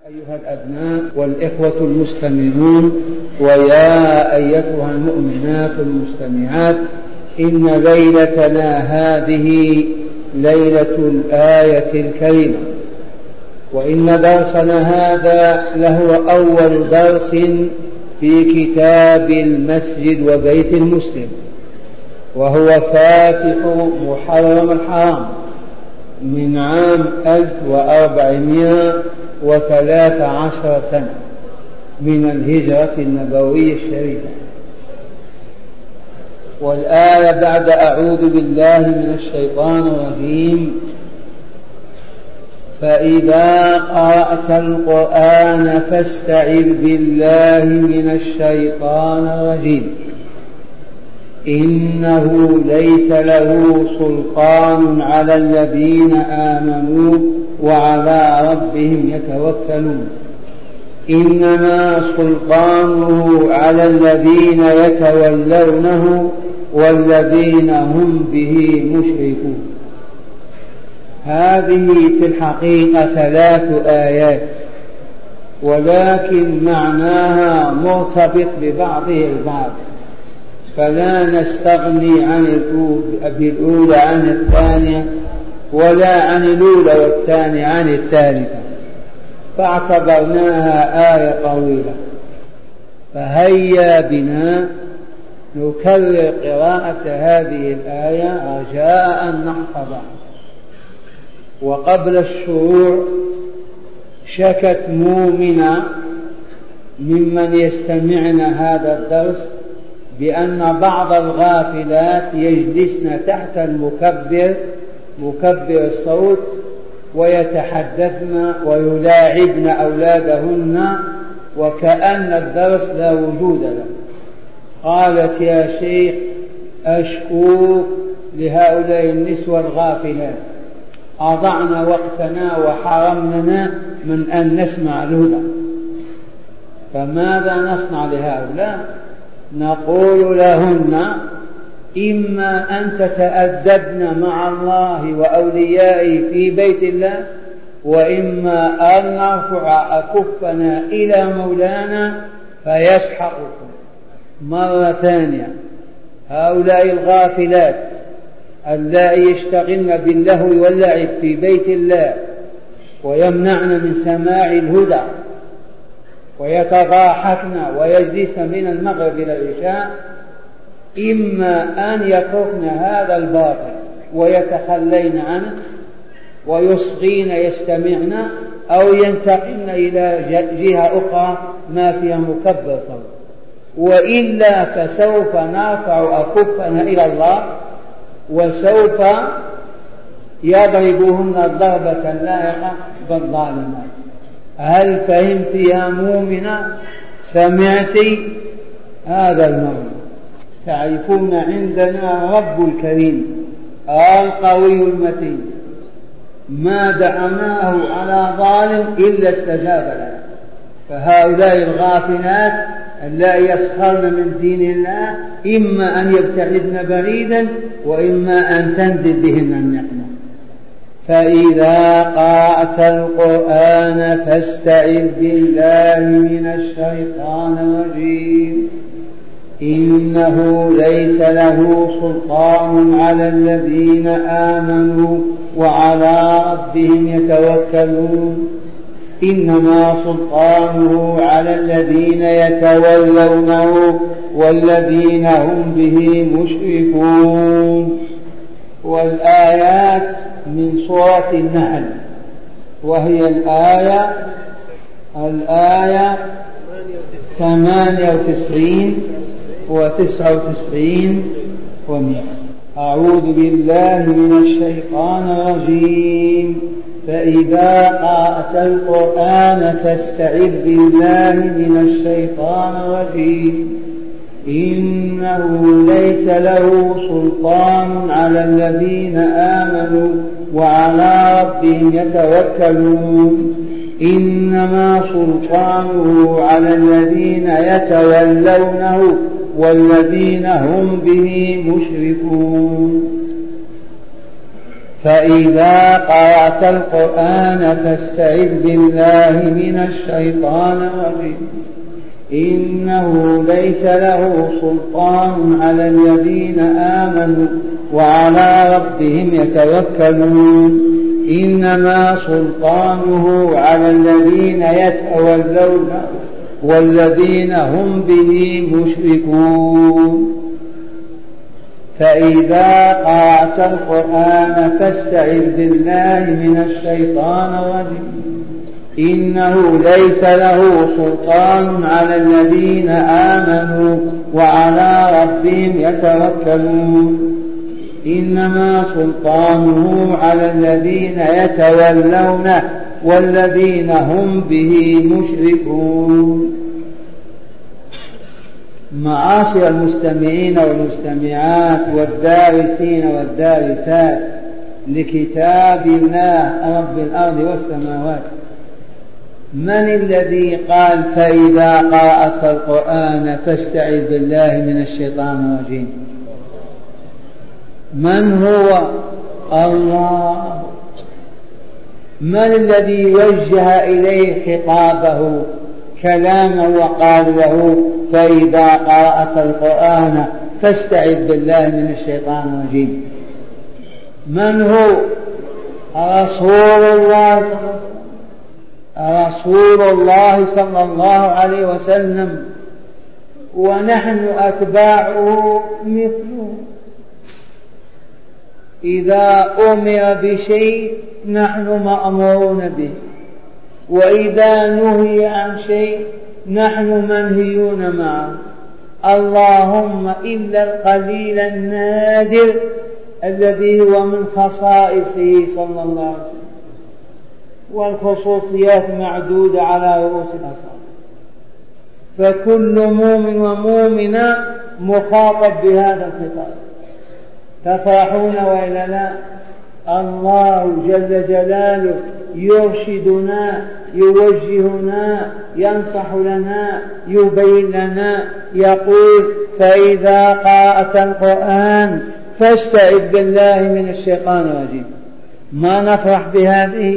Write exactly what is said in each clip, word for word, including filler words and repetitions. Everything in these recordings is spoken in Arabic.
أيها الأبناء والإخوة المستمعون، ويا أيتها المؤمنات المستمعات، إن ليلتنا هذه ليلة الآية الكريمة، وإن درسنا هذا لهو أول درس في كتاب المسجد وبيت المسلم، وهو فاتح محرم الحرام من عام ألف وأربعمائة وثلاث عشر سنة من الهجرة النبوية الشريفة. والآية بعد أعوذ بالله من الشيطان الرجيم: فإذا قرأت القرآن فاستعذ بالله من الشيطان الرجيم إنه ليس له سلطان على الذين آمنوا وعلى ربهم يتوكلون إنما سلطانه على الذين يتولونه والذين هم به مشركون. هذه في الحقيقة ثلاث آيات، ولكن معناها مرتبط ببعضه البعض، فلا نستغني عن الأولى عن الثانية، ولا عن الأولى والثانية عن الثالثة، فاعتبرناها آية طويلة. فهيا بنا نكرر قراءة هذه الآية رجاء أن نحفظها. وقبل الشروع شكت مؤمنة ممن يستمعن هذا الدرس بأن بعض الغافلات يجلسن تحت المكبر مكبر الصوت ويتحدثن ويلاعبن أولادهن وكأن الدرس لا وجود له. قالت: يا شيخ، أشكوك لهؤلاء النسوة الغافلات، أضعنا وقتنا وحرمنا من أن نسمع الهدى، فماذا نصنع لهؤلاء؟ نقول لهن: إما أن تتأدبن مع الله وأوليائه في بيت الله، وإما أن نرفع أكفنا إلى مولانا فيسحقكم. مرة ثانية، هؤلاء الغافلات اللائي يشتغلن باللهو واللعب في بيت الله ويمنعن من سماع الهدى ويتضاحكن ويجلسن من المغرب إلى العشاء، إما أن يتركن هذا الباطل ويتخلين عنه ويصغين يستمعن، أو ينتقلن إلى جهة أخرى ما فيها مكبر صوت، وإلا فسوف نرفع أكفنا إلى الله وسوف يضربهن الضربة اللائقة بالظالمات. هل فهمت يا مؤمنة؟ سمعت هذا المعنى؟ تعرفون عندنا رب الكريم القوي المتين، ما دعمناه على ظالم إلا استجاب له. فهؤلاء الغافلات لا يسخرن من دين الله، إما أن يبتعدن بعيدا وإما أن تنزل بهن النعمة. فإذا قرأت القرآن فاستعذ بالله من الشيطان الرجيم إنه ليس له سلطان على الذين آمنوا وعلى ربهم يتوكلون إنما سلطانه على الذين يتولونه والذين هم به مشركون. والآيات من سورة النحل، وهي الآية الآية ثمانية وتسعين وتسعة وتسعين ومئة. أعوذ بالله من الشيطان الرجيم: فإذا قرأت القرآن فاستعذ بالله من الشيطان الرجيم إنه ليس له سلطان على الذين آمنوا وعلى ربهم يتوكلون إنما سلطانه على الذين يتولونه والذين هم به مشركون. فإذا قرأت القرآن فاستعذ بالله من الشيطان الرجيم إنه ليس له سلطان على الذين آمنوا وعلى ربهم يتوكلون إنما سلطانه على الذين يتولونه والذين هم به مشركون. فإذا قرأت القرآن فاستعذ بالله من الشيطان الرجيم إنه ليس له سلطان على الذين آمنوا وعلى ربهم يتوكلون إنما سلطانه على الذين يتولونه والذين هم به مشركون. معاشر المستمعين والمستمعات والدارسين والدارسات لكتاب الله رب الأرض والسماوات، من الذي قال فإذا قرأت القرآن فاستعذ بالله من الشيطان الرجيم؟ من هو؟ الله. من الذي وجه إليه خطابه كلاما وقال له فإذا قرأت القرآن فاستعذ بالله من الشيطان الرجيم؟ من هو؟ رسول الله رسول الله صلى الله عليه وسلم، ونحن أتباعه مثله. إذا أمر بشيء نحن مأمورون به، وإذا نهي عن شيء نحن منهيون معه، اللهم إلا القليل النادر الذي هو من خصائصه صلى الله عليه وسلم، والخصوصيات معدودة على رؤوس الأصابع. فكل مؤمن ومؤمنة مخاطب بهذا الخطاب. تفرحون وإلا لا؟ الله جل جلاله يرشدنا، يوجهنا، ينصح لنا، يبين لنا، يقول فإذا قرأت القرآن فاستعذ بالله من الشيطان الرجيم. ما نفرح بهذه؟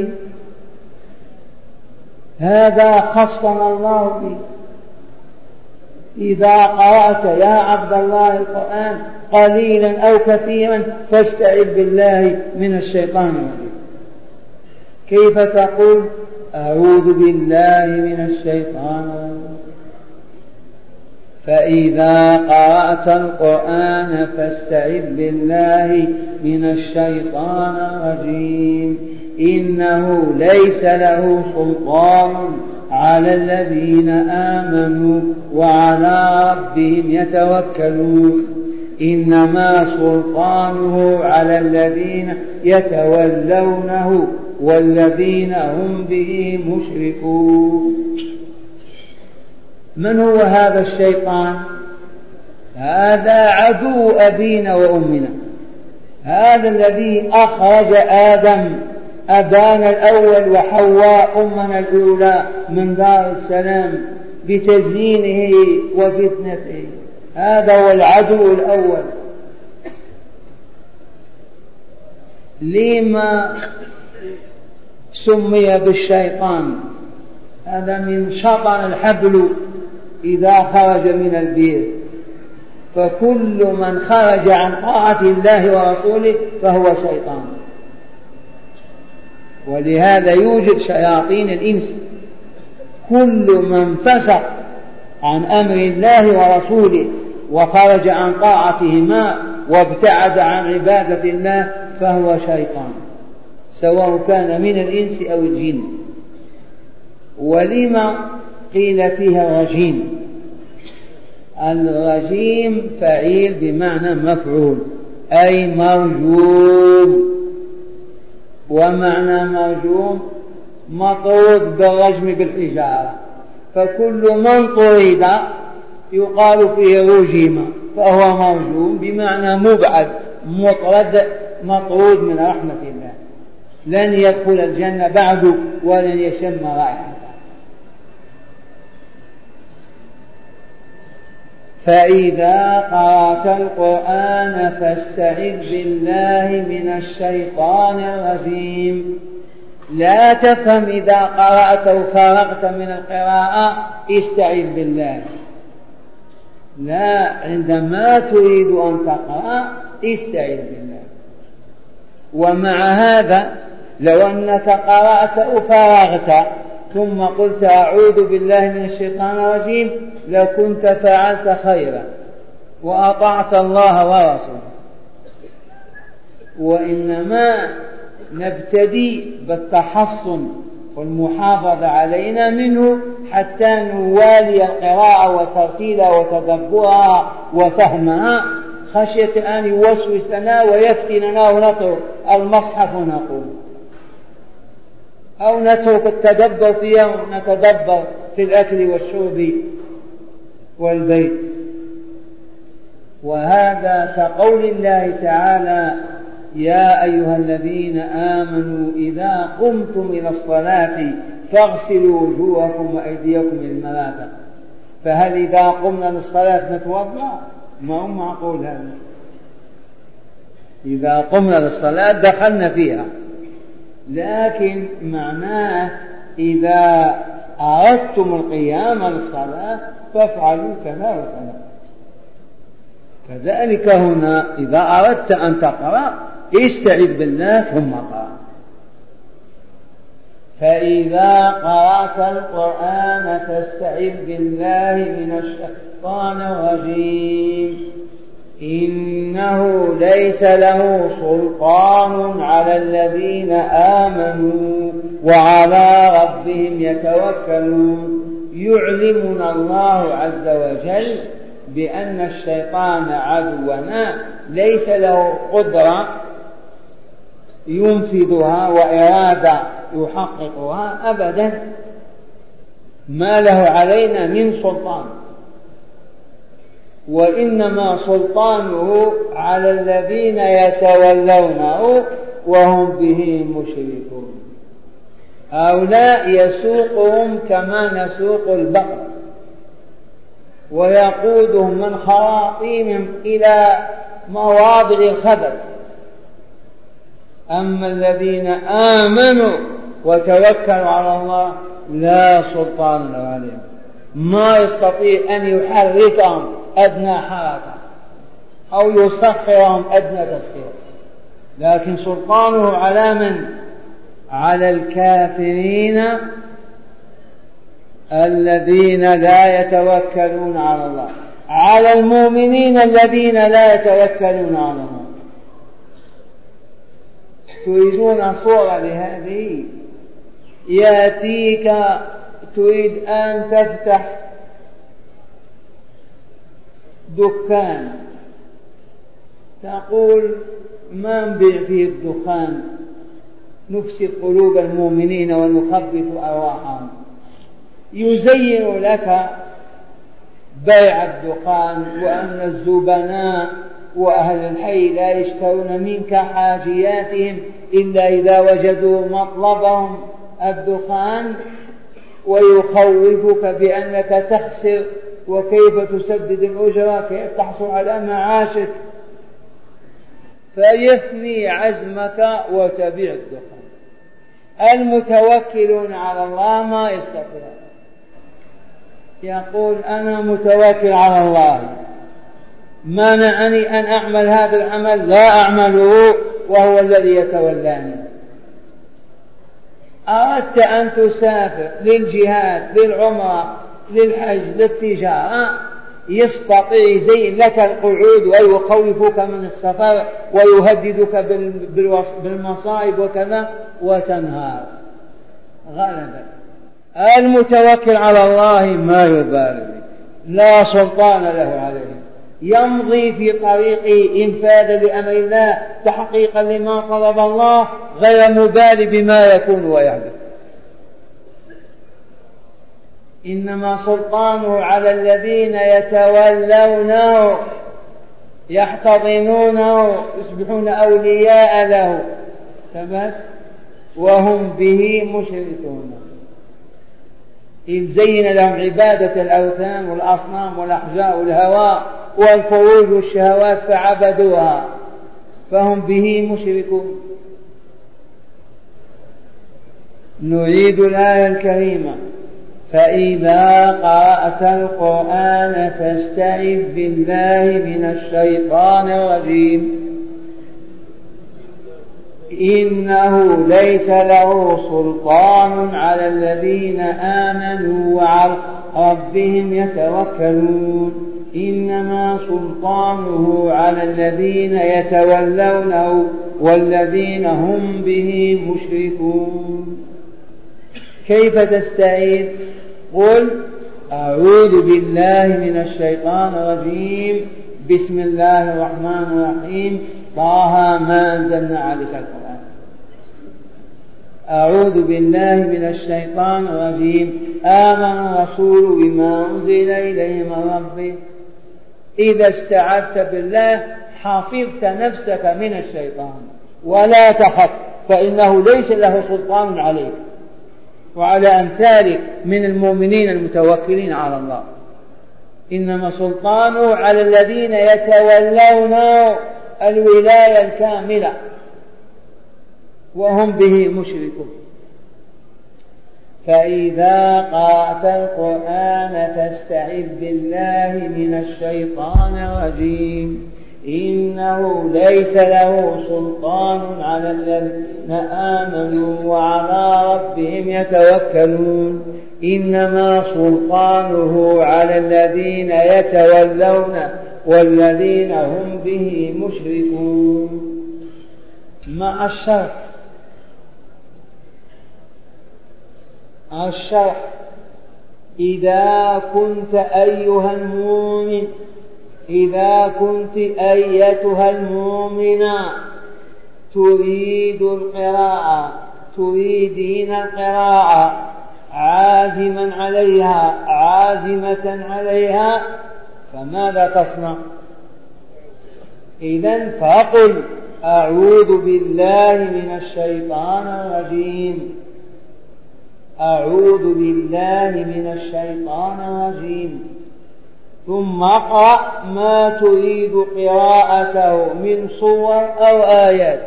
هذا خصنا الله به. إذا قرأت يا عبد الله القرآن قليلا أو كثيرا فاستعذ بالله من الشيطان الرجيم. كيف تقول؟ أعوذ بالله من الشيطان الرجيم. فإذا قرأت القرآن فاستعذ بالله من الشيطان الرجيم إنه ليس له سلطان على الذين آمنوا وعلى ربهم يتوكلون إنما سلطانه على الذين يتولونه والذين هم به مشركون. من هو هذا الشيطان؟ هذا عدو أبينا وأمنا، هذا الذي أخرج آدم أبانا الأول وحواء أمنا الأولى من دار السلام بتزيينه وفتنته. هذا هو العدو الأول. لما سمي بالشيطان؟ هذا من شطن الحبل إذا خرج من البير، فكل من خرج عن طاعة الله ورسوله فهو شيطان. ولهذا يوجد شياطين الإنس، كل من فسق عن أمر الله ورسوله وخرج عن طاعتهما وابتعد عن عبادة الله فهو شيطان، سواء كان من الإنس أو الجن. ولما قيل فيها رجيم؟ الرجيم فعيل بمعنى مفعول، أي مرجوم. ومعنى مرجوم مطرود بالرجم بالحجارة، فكل من طرد يقال فيه رجيم، فهو مرجوم بمعنى مبعد، مطرد، مطرود من رحمة الله، لن يدخل الجنة بعد ولن يشم رائحة. فإذا قرأت القرآن فاستعذ بالله من الشيطان الرجيم. لا تفهم إذا قرأت وفرغت من القراءة استعذ بالله، لا، عندما تريد أن تقرأ استعذ بالله. ومع هذا لو أنك قرأت وفرغت ثم قلت أعوذ بالله من الشيطان الرجيم لكنت فعلت خيرا وأطعت الله ورسوله. وإنما نبتدي بالتحصن والمحافظة علينا منه حتى نوالي القراءة وترتيلها وتدبرها وفهمها، خشية أن يوسوس لنا ويفتننا ونترك المصحف ونقول، أو نترك التدبر فيها ونتدبر في الأكل والشرب والبيت. وهذا كقول الله تعالى: يا أيها الذين آمنوا إذا قمتم إلى الصلاة فاغسلوا وجوهكم وأيديكم إلى المرافق. فهل إذا قمنا للصلاة نتوضأ؟ ما هو معقول هذا. إذا قمنا للصلاة دخلنا فيها، لكن معناه إذا أردتم القيام للصلاة فافعلوا كذا وكذا. كذلك هنا إذا أردت أن تقرأ استعذ بالله ثم قرأ. فإذا قرأت القرآن فاستعذ بالله من الشيطان الرجيم إنه ليس له سلطان على الذين آمنوا وعلى ربهم يتوكلون. يعلمنا الله عز وجل بأن الشيطان عدونا ليس له قدرة ينفذها وإرادة يحققها أبدا، ما له علينا من سلطان، وإنما سلطانه على الذين يتولونه وهم به مشركون. هؤلاء يسوقهم كما نسوق البقر ويقودهم من خراطيمهم إلى مواضع الخبث. أما الذين آمنوا وتوكلوا على الله لا سلطان له عليهم، ما يستطيع أن يحركهم أدنى حركة أو يسخرهم أدنى تسخير، لكن سلطانه على من؟ على الكافرين الذين لا يتوكلون على الله، على المؤمنين الذين لا يتوكلون على الله. تريدون صورة لهذه؟ يأتيك تريد أن تفتح دكان، تقول ما نبيع فيه الدخان نفسد قلوب المؤمنين ونخبث أرواحهم. يزين لك بيع الدخان وأن الزبناء وأهل الحي لا يشترون منك حاجياتهم إلا إذا وجدوا مطلبهم الدخان، ويخوفك بأنك تخسر وكيف تسدد الأجرة، كيف تحصل على معاشك، فيثني عزمك وتبيع الدخان. المتوكلون على الله ما يستطيعون، يقول أنا متوكل على الله، مانعني أن أعمل هذا العمل لا أعمله وهو الذي يتولاني. أردت أن تسافر للجهاد للعمرة للحج للتجارة، يستطيع يزين لك القعود ويخوفك من السفر ويهددك بالمصائب وكذا وتنهار غلبا. المتوكل على الله ما يبالي، لا سلطان له عليه، يمضي في طريق إنفاذا لأمر الله تحقيقا لما طلب الله غير مبالي بما يكون ويحدث. إنما سلطانه على الذين يتولونه يحتضنونه يصبحون أولياء له وهم به مشركون. إذ زين لهم عبادة الأوثان والأصنام والأحجار والهواء والفروج والشهوات فعبدوها فهم به مشركون. نريد الآية الكريمة: فإذا قرأت القرآن فاستعذ بالله من الشيطان الرجيم إنه ليس له سلطان على الذين آمنوا وعلى ربهم يتوكلون إنما سلطانه على الذين يتولونه والذين هم به مشركون. كيف تستعيذ؟ قل أعوذ بالله من الشيطان الرجيم بسم الله الرحمن الرحيم طه ما أنزلنا عليك القرآن. أعوذ بالله من الشيطان الرجيم آمن الرسول بما أنزل إليه من ربه. إذا استعذت بالله حفظت نفسك من الشيطان ولا تخف، فإنه ليس له سلطان عليك وعلى أمثالك من المؤمنين المتوكلين على الله. إنما سلطانه على الذين يتولون الولاية الكاملة وهم به مشركون. فإذا قرأت القرآن فاستعذ بالله من الشيطان الرجيم إنه ليس له سلطان على الذين آمنوا وعلى ربهم يتوكلون إنما سلطانه على الذين يتولون والذين هم به مشركون. مع الشرح الشرح إذا كنت أيها المؤمن إذا كنت أيتها المؤمنة تريد القراءة تريدين القراءة عازما عليها عازمة عليها فماذا تصنع؟ إذن فقل أعوذ بالله من الشيطان الرجيم أعوذ بالله من الشيطان الرجيم ثم اقرأ ما تريد قراءته من صور أو آيات.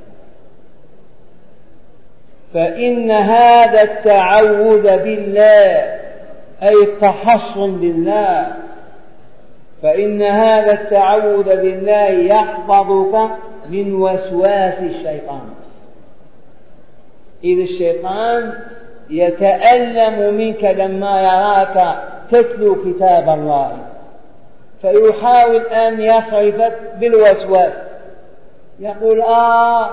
فإن هذا التعوذ بالله أي التحصن بالله فإن هذا التعوذ بالله يحفظك من وسواس الشيطان. إذ الشيطان يتألم منك لما يراك تتلو كتاب الله فيحاول أن يصرفك بالوسواس، يقول آه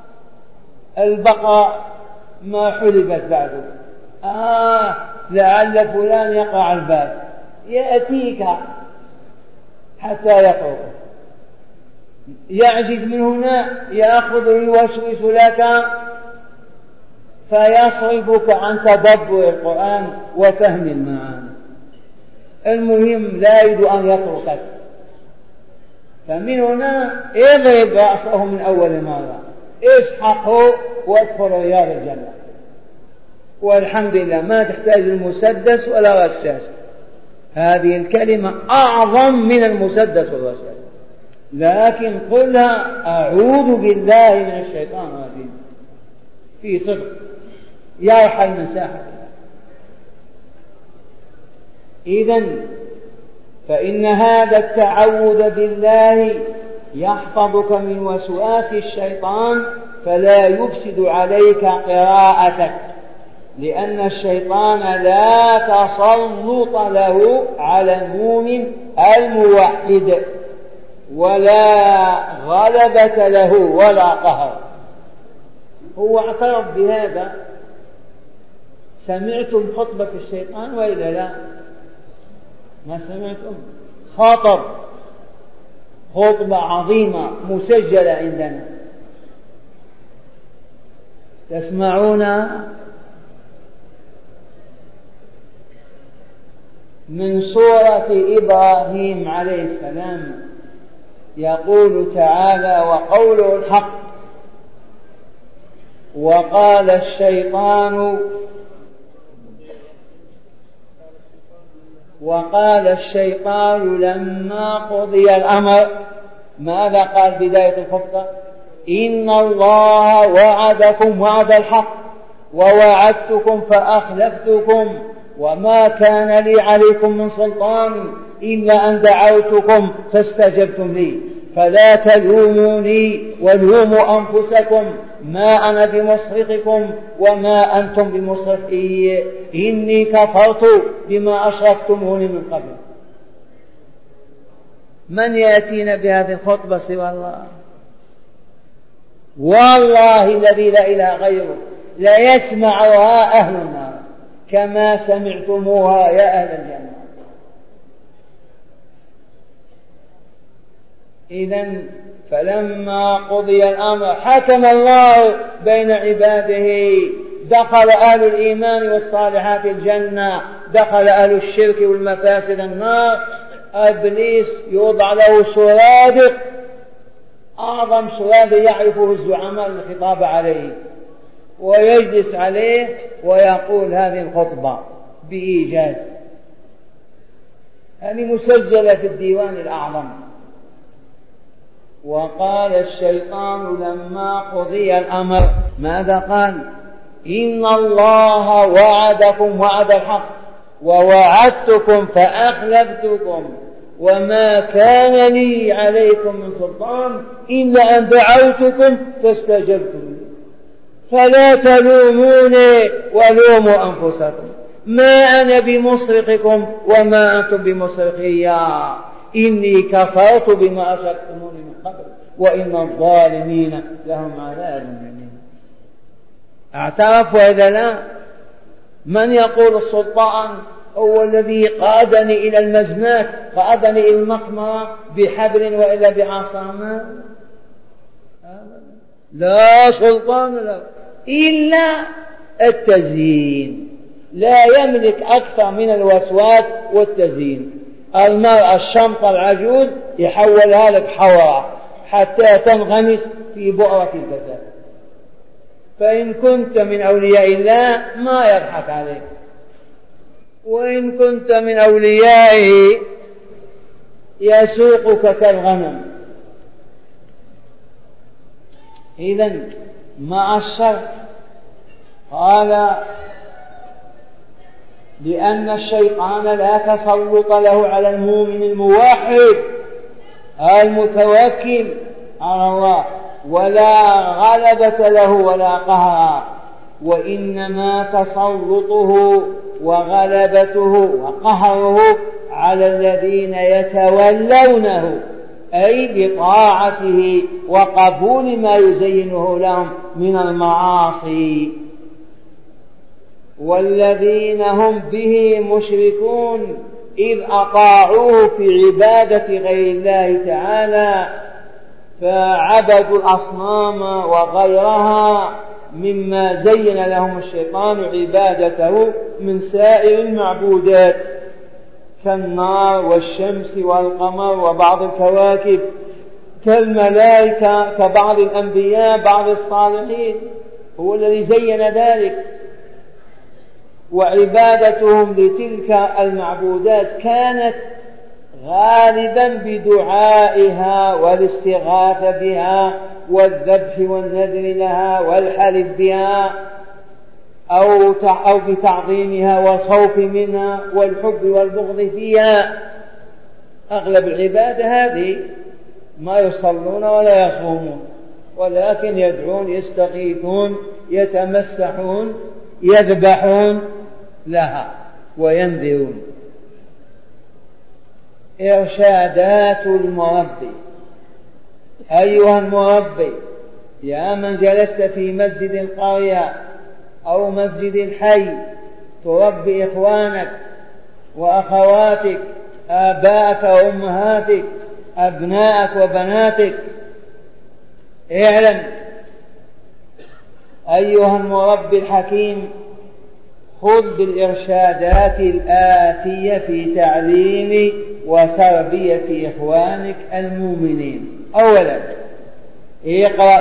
البقرة ما حلبت بعده، آه لعل فلان يقع الباب، يأتيك حتى يقرأ، يعجز من هنا يأخذ يوسوس لك فيصرفك عن تدبر القرآن وفهم المعاني. المهم لا يريد أن يتركك، فمن هنا اضرب رأسه من أول مرة، اسحقه وادخل رياض الجنة، والحمد لله ما تحتاج المسدس ولا رشاش. هذه الكلمة أعظم من المسدس والرشاش، لكن قلها أعوذ بالله من الشيطان الرجيم في صدق يرحل مساحة. إذن فإن هذا التعوذ بالله يحفظك من وسواس الشيطان فلا يفسد عليك قراءتك، لأن الشيطان لا تسلط له على المؤمن الموحد ولا غلبة له ولا قهر. هو اعترف بهذا. سمعتم خطبة الشيطان وإلا لا؟ ما سمعتم؟ خطب خطبة عظيمة مسجلة عندنا تسمعون من سورة إبراهيم عليه السلام. يقول تعالى وقوله الحق وقال الشيطان وقال الشيطان لما قضي الأمر ماذا قال بداية الخطة؟ إن الله وعدكم وعد الحق ووعدتكم فأخلفتكم وما كان لي عليكم من سلطان إلا أن دعوتكم فاستجبتم لي فلا تلوموني ولوموا أنفسكم ما أنا بمصرخكم وما أنتم بمصرخي إني كفرت بما أشركتموني من قبل. من يأتينا بهذه الخطبة سوى الله؟ والله الذي لا إله غيره لا يسمعها أهل النار كما سمعتموها يا أهل الجنة. إذن فلما قضي الأمر حكم الله بين عباده، دخل أهل الإيمان والصالحات الجنة، دخل أهل الشرك والمفاسد النار. إبليس يوضع له سرادق، أعظم سرادق يعرفه الزعماء الخطاب عليه، ويجلس عليه ويقول هذه الخطبة بإيجاز، هذه مسجلة في الديوان الأعظم. وقال الشيطان لما قضي الأمر ماذا قال؟ إن الله وعدكم وعد الحق ووعدتكم فأخلفتكم وما كان لي عليكم من سلطان إلا أن دعوتكم فاستجبتم فلا تلوموني ولوموا أنفسكم ما أنا بمصرخكم وما أنتم بمصرخي إني كفرت بما أشركتموني من قبل وإن الظالمين لهم عذاب أليم. اعترف وإذا لا؟ من يقول السلطان هو الذي قادني إلى المزنات، قادني إلى المقمرة بحبل وإلا بعصا؟ لا سلطان له إلا التزيين، لا يملك أكثر من الوسواس والتزيين. المرأة الشمطة العجوز يحولها لك حوراء حتى تنغمس في بؤرة الفساد. فإن كنت من أولياء الله ما يضحك عليك، وإن كنت من أوليائه يسوقك كالغنم. إذن مع الشر قال لأن الشيطان لا تسلط له على المؤمن الموحد المتوكل على الله، ولا غلبة له ولا قهر، وإنما تسلطه وغلبته وقهره على الذين يتولونه، أي بطاعته وقبول ما يزينه لهم من المعاصي، والذين هم به مشركون إذ أطاعوه في عبادة غير الله تعالى فعبدوا الأصنام وغيرها مما زين لهم الشيطان عبادته من سائر المعبودات كالنار والشمس والقمر وبعض الكواكب، كالملائكة، كبعض الأنبياء، بعض الصالحين، هو الذي زين ذلك. وعبادتهم لتلك المعبودات كانت غالبا بدعائها والاستغاثة بها والذبح والنذر لها والحلف بها أو أو بتعظيمها والخوف منها والحب والبغض فيها. أغلب العبادة هذه ما يصلون ولا يصومون، ولكن يدعون، يستغيثون، يتمسحون، يذبحون لها وينذرون. إرشادات المربي. أيها المربي، يا من جلست في مسجد القرية أو مسجد الحي تربي إخوانك وأخواتك، آباءك وأمهاتك، أبناءك وبناتك، اعلم أيها المربي الحكيم، خذ بالإرشادات الآتية في تعليم وتربية إخوانك المؤمنين. أولا، اقرأ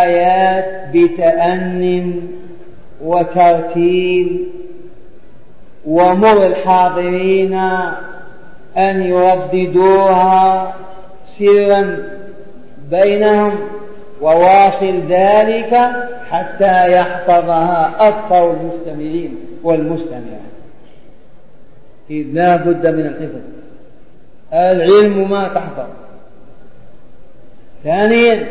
الآيات بتأن وترتيل ومر الحاضرين أن يرددوها سرا بينهم، وواصل ذلك حتى يحفظها أكثر المستمعين والمستمعات، إذ لا بد من الحفظ. العلم ما تحفظ. ثانيا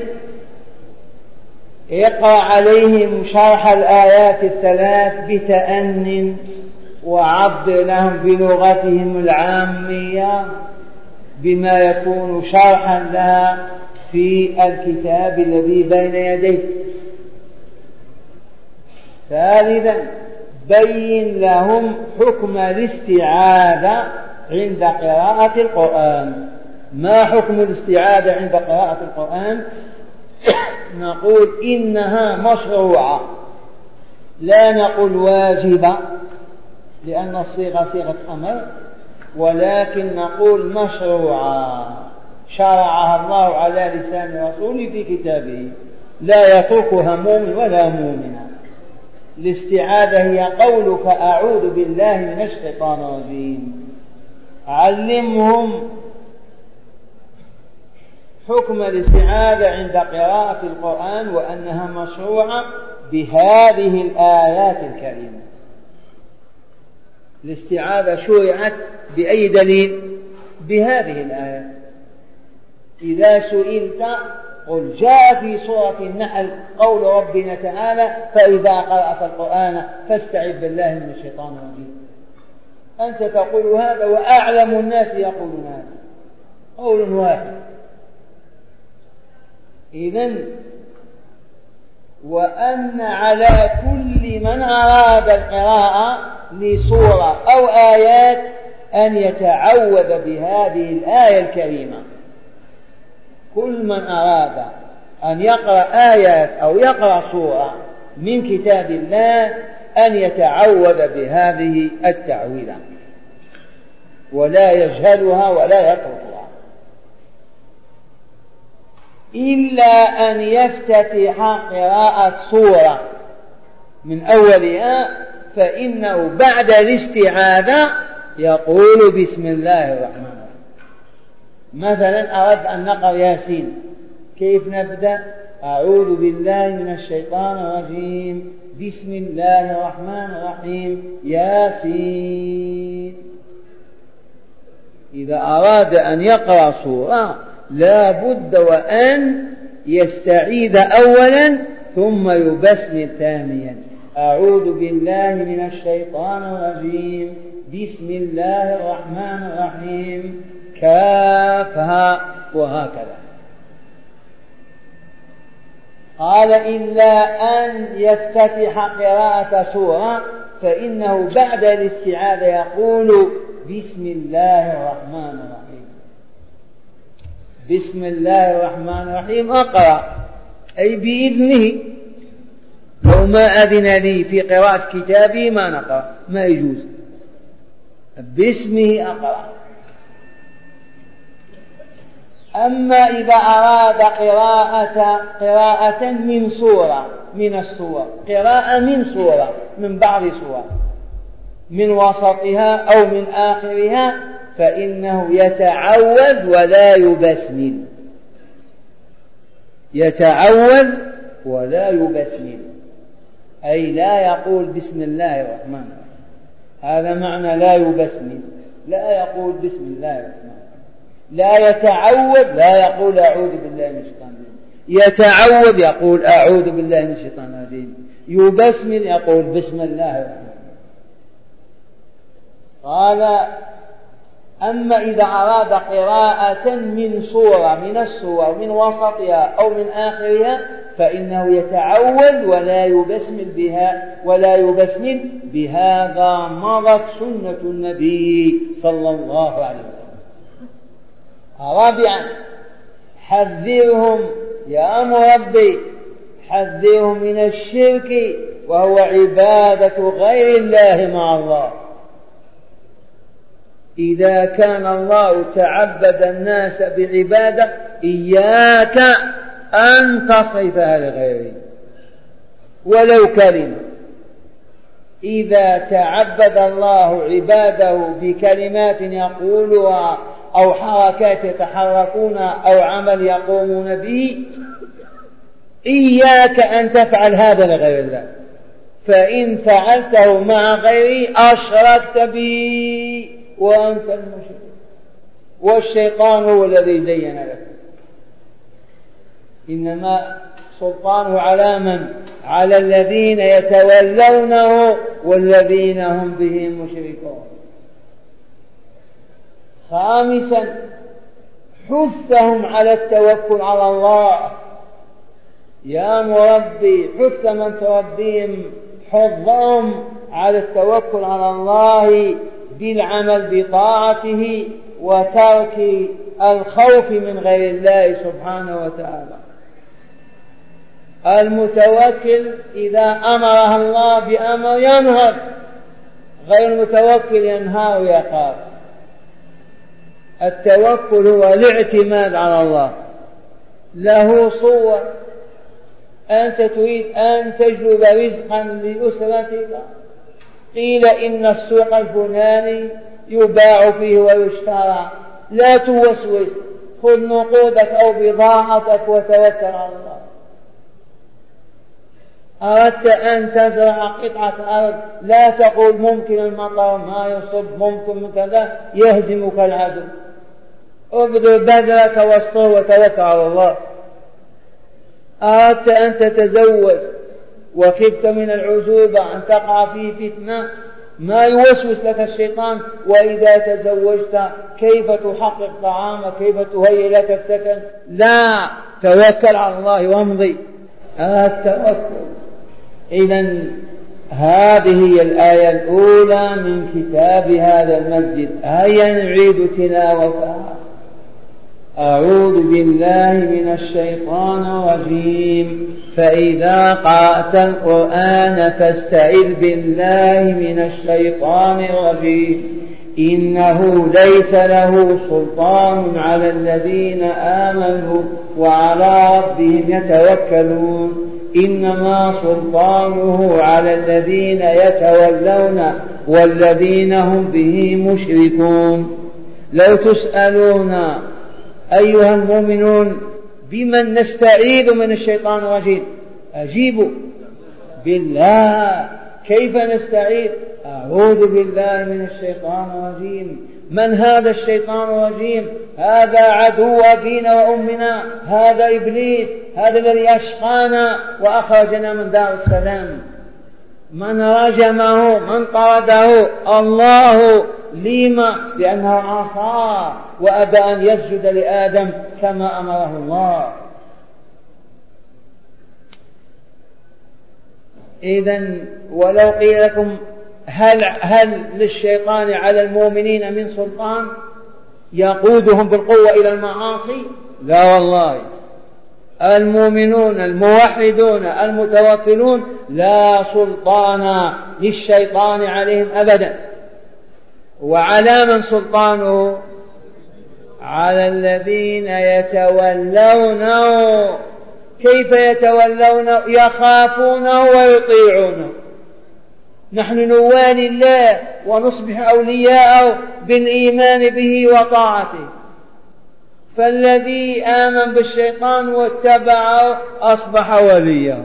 اقرأ عليهم شرح الآيات الثلاث بتأن، وعبر لهم بلغتهم العامية بما يكون شرحا لها في الكتاب الذي بين يديك. ثالثا بين لهم حكم الاستعاذة عند قراءة القرآن. ما حكم الاستعاذة عند قراءة القرآن؟ نقول إنها مشروعة، لا نقول واجبة لأن الصيغة صيغة أمر، ولكن نقول مشروعة شرعها الله على لسان رسوله في كتابه، لا يتركها مؤمن ولا مؤمنة. الاستعاذة هي قولك أعوذ بالله من الشيطان الرجيم. علمهم حكم الاستعاذة عند قراءة القرآن وأنها مشروعة بهذه الآيات الكريمة. الاستعاذة شرعت بأي دليل؟ بهذه الآيات. إذا سئلت قل جاء في سورة النحل قول ربنا تعالى فإذا قرأت القرآن فاستعذ بالله من الشيطان الرجيم. أنت تقول هذا وأعلم الناس يقولون هذا، قول واحد. إذن وأن على كل من أراد القراءة لسورة أو آيات أن يتعوذ بهذه الآية الكريمة. كل من أراد أن يقرأ آيات أو يقرأ سورة من كتاب الله أن يتعوذ بهذه التعويذة ولا يجهلها ولا يتركها، إلا أن يفتتح قراءة سورة من أولها فإنه بعد الاستعاذة يقول بسم الله الرحمن الرحيم. مثلا أردت أن نقرأ ياسين، كيف نبدأ؟ أعوذ بالله من الشيطان الرجيم بسم الله الرحمن الرحيم ياسين. إذا أراد أن يقرأ سورة لا بد وأن يستعيذ أولا ثم يبسمل ثانيا. أعوذ بالله من الشيطان الرجيم بسم الله الرحمن الرحيم كافها، وهكذا. قال إلا أن يفتتح قراءة سورة فإنه بعد الاستعاذة يقول بسم الله الرحمن الرحيم. بسم الله الرحمن الرحيم أقرأ، أي بإذنه. لو ما أذن لي في قراءة كتابي ما نقرأ، ما يجوز. باسمه أقرأ. أما إذا أراد قراءة قراءة من سورة من السور، قراءة من سورة من بعض سورة من وسطها أو من آخرها، فإنه يتعوذ ولا يبسمل. يتعوذ ولا يبسمل، أي لا يقول بسم الله الرحمن الرحيم. هذا معنى لا يبسمل، لا يقول بسم الله الرحمن الرحيم. لا يتعوذ، لا يقول أعوذ بالله من الشيطان الرجيم. يتعوذ يقول أعوذ بالله من الشيطان الرجيم. يبسمل يقول بسم الله الرحمن الرحيم. قال أما إذا أراد قراءة من سورة من السور من وسطها أو من آخرها فإنه يتعوذ ولا يبسمل بها ولا يبسمل بهذا مضت سنة النبي صلى الله عليه وسلم. رابعا حذرهم يا مربي، حذرهم من الشرك وهو عبادة غير الله مع الله. إذا كان الله تعبد الناس بعبادة إياك أن تصرفها لغيره ولو كلمة. إذا تعبد الله عباده بكلمات يقولها أو حركات يتحركون أو عمل يقومون به، إياك أن تفعل هذا لغير الله، فإن فعلته مع غيري أشركت به وأنت المشرك، والشيطان هو الذي زين لك. إنما سلطانه على من؟ على الذين يتولونه والذين هم به مشركون. خامسا حثهم على التوكل على الله. يا مربي حث من تربيهم، حضهم على التوكل على الله بالعمل بطاعته وترك الخوف من غير الله سبحانه وتعالى. المتوكل إذا أمرها الله بأمر ينهض، غير المتوكل ينهار ويخاف. التوكل هو الاعتماد على الله. له صور، أنت تريد أن تجلب رزقا لأسرتك، قيل إن السوق الفلاني يباع فيه ويشترى، لا توسوس، خذ نقودك أو بضاعتك وتوكل على الله. أردت أن تزرع قطعة أرض، لا تقول ممكن المطر ما يصب، ممكن كذا، يهزمك العدو. ابذل بذلك واصطر وتوكل على الله. أردت أن تتزوج وخفت من العزوبة أن تقع في فتنة، ما يوسوس لك الشيطان وإذا تزوجت كيف تحقق طعامك، كيف تهيئ لك السكن، لا، توكل على الله وامضي. التوكل. إذن هذه هي الآية الأولى من كتاب هذا المسجد. هيا نعيد تلاوتها. أعوذ بالله من الشيطان الرجيم. فإذا قرأت القرآن فاستعذ بالله من الشيطان الرجيم. إنه ليس له سلطان على الذين آمنوا وعلى ربهم يتوكلون. إنما سلطانه على الذين يتولون والذين هم به مشركون. لو تسألون أيها المؤمنون بمن نستعيذ من الشيطان الرجيم، أجيبوا بالله. كيف نستعيذ؟ أعوذ بالله من الشيطان الرجيم. من هذا الشيطان الرجيم؟ هذا عدو أبينا وأمنا، هذا إبليس، هذا الذي أشقانا وأخرجنا من دار السلام. من رجمه، من طرده؟ الله. لما؟ لأنه عصى وأبى أن يسجد لآدم كما أمره الله. إذن ولو قيل لكم هل, هل للشيطان على المؤمنين من سلطان يقودهم بالقوة إلى المعاصي؟ لا والله. المؤمنون الموحدون المتوكلون لا سلطان للشيطان عليهم أبدا. وعلى من سلطانه؟ على الذين يتولونه. كيف يتولونه؟ يخافونه ويطيعونه. نحن نوالي الله ونصبح أولياءه بالإيمان به وطاعته. فالذي آمن بالشيطان واتبعه أصبح وليا.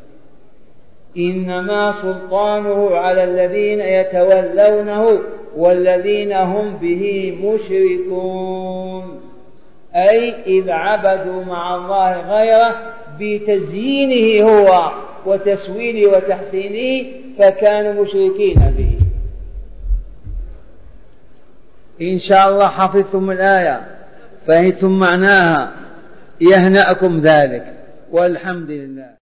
إنما سلطانه على الذين يتولونه والذين هم به مشركون، أي إذ عبدوا مع الله غيره بتزيينه هو وتسويله وتحسينه فكانوا مشركين به. إن شاء الله حفظتم الآية، فهمتم معناها، يهنأكم ذلك، والحمد لله.